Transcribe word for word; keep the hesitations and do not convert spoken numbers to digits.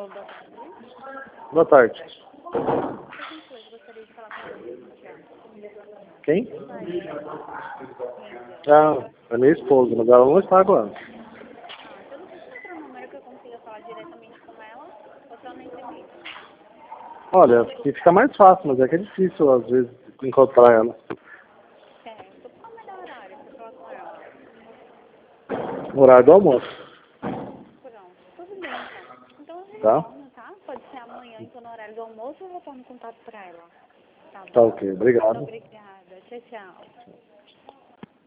Alô, boa tarde. Boa tarde. Eu gostaria de falar com você. Quem? Ah, é minha esposa, mas ela não está agora. Ah, você não precisa entrar no número que eu consiga falar diretamente com ela, ou só nesse e-mail? Olha, que fica mais fácil, mas é que é difícil às vezes encontrar ela. Certo. Qual o melhor horário para falar com ela? No horário do almoço, Pronto, tudo bem então. Então eu tá? retorno, tá? Pode ser amanhã, então no horário do almoço eu retorno contato para ela. Tá Tá bom? ok, obrigado. Obrigada. Tchau, tchau.